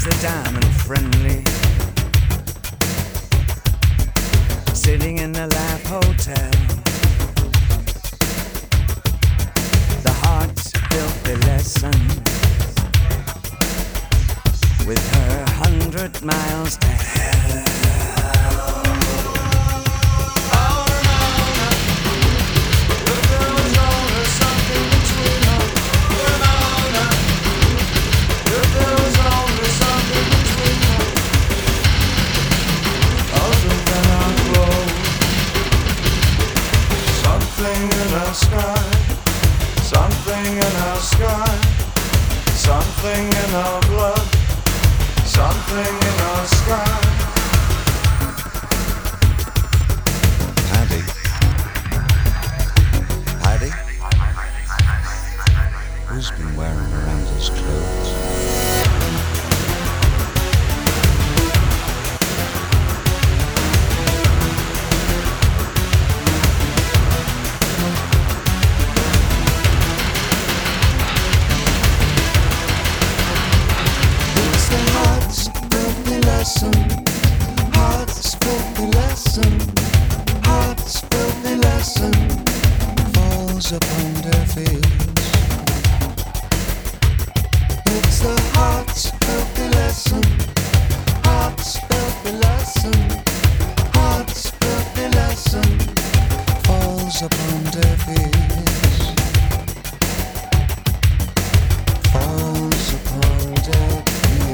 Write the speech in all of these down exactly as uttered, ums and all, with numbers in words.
the diamond friendly, sitting in the Life Hotel. The heart's filthy lesson, with her hundred miles to hell. Something in our sky, something in our sky, something in our blood, something in our sky. Paddy, Paddy, who's been wearing Miranda's clothes? Heart's filthy lesson, heart's filthy lesson falls upon deaf ears. It's the heart's filthy lesson, heart's filthy lesson, heart's filthy lesson falls upon deaf ears. Falls upon deaf ears.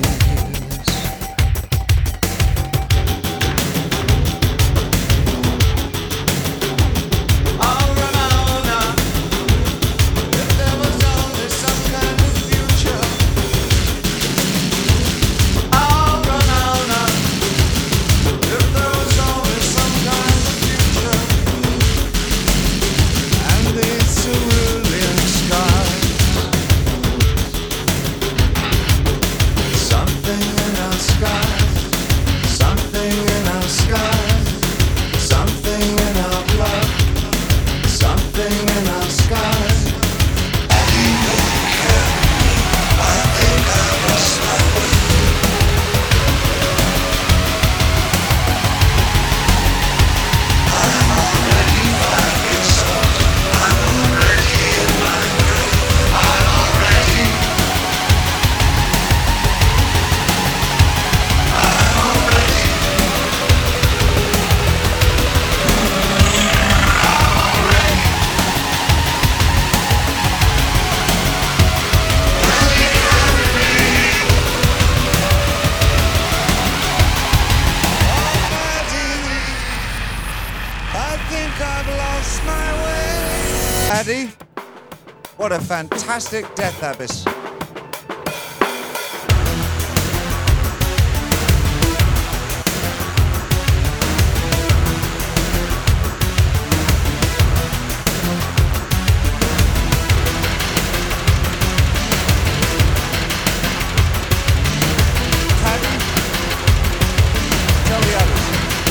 Paddy, what a fantastic death abyss. Paddy, tell the others.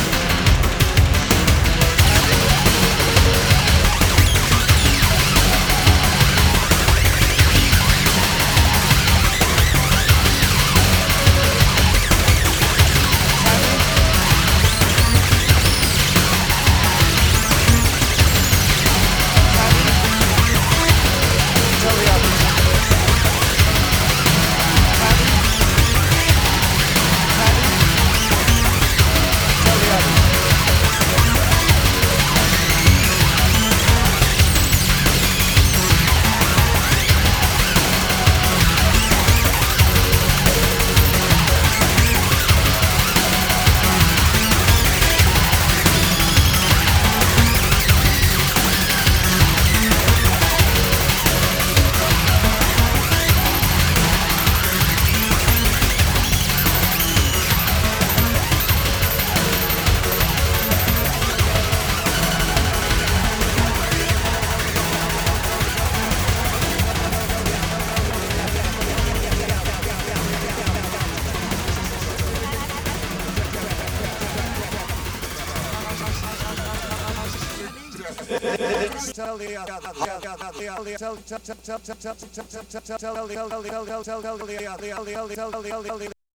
Tell the